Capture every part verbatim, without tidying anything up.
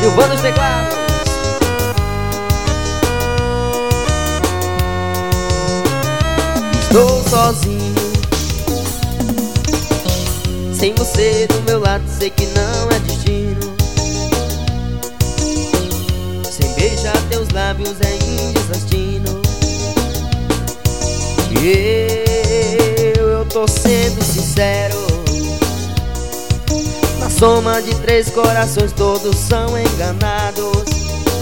Silvano dos teclados. Estou sozinho, sem você do meu lado, sei que não é destino. Sem beijar teus lábios é indesastino. E eu, eu tô sendo sincero, na soma de três corações todos são enganados.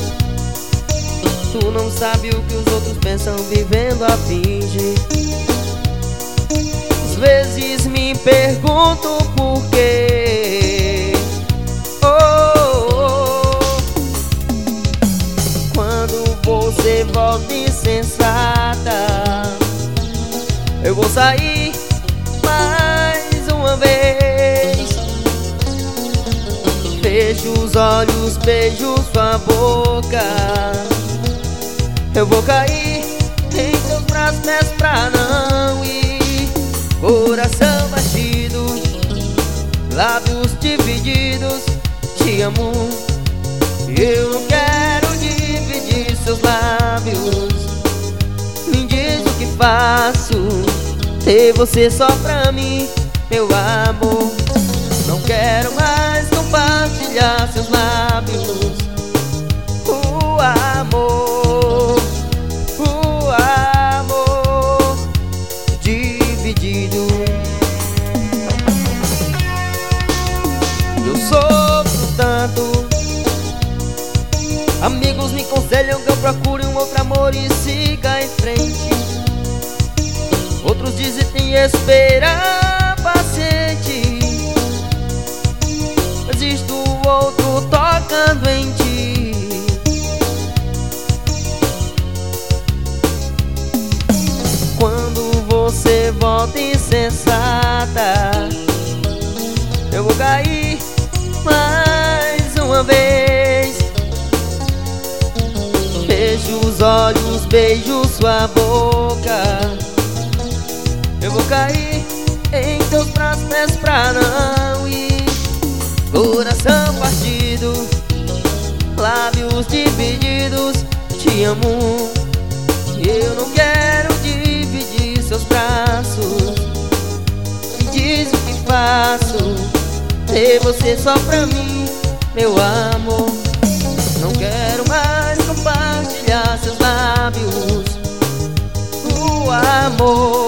Tu não sabe o que os outros pensam vivendo a fingir. Às vezes me pergunto por quê. Oh, oh, oh. Quando você volta insensata, eu vou sair mais uma vez. Fecho os olhos, beijo sua boca. Eu vou cair em teus braços, peço pra não ir. Coração batido, lábios divididos. Te amo, eu não quero dividir seus lábios. Me diz o que faço, ter você só pra mim, meu amor. Não quero mais compartilhar seus lábios. O amor, o amor dividido. Eu sofro tanto, amigos me aconselham que eu procure um outro amor e siga em frente. Outros dizem tem esperar paciente, existe o outro tocando em ti. Quando você volta insensata, eu vou cair mais uma vez. Fecho os olhos, beijo sua boca. Eu vou cair em teus braços, peço pra não ir. Coração partido, lábios divididos. Te amo, eu não quero dividir seus braços. Me diz o que faço, ter você só pra mim, meu amor. Não quero mais compartilhar seus lábios. O amor